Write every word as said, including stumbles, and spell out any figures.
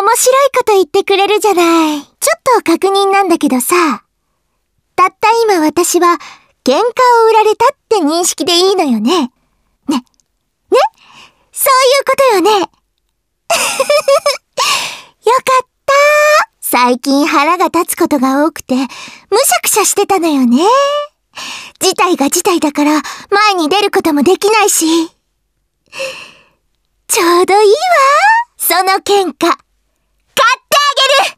白いこと言ってくれるじゃない。ちょっと確認なんだけどさ、たった今私は喧嘩を売られたって認識でいいのよね。ね、ね、そういうことよね。よかった。最近腹が立つことが多くて、むしゃくしゃしてたのよね。事態が事態だから前に出ることもできないし。ちょうどいいわ。その喧嘩。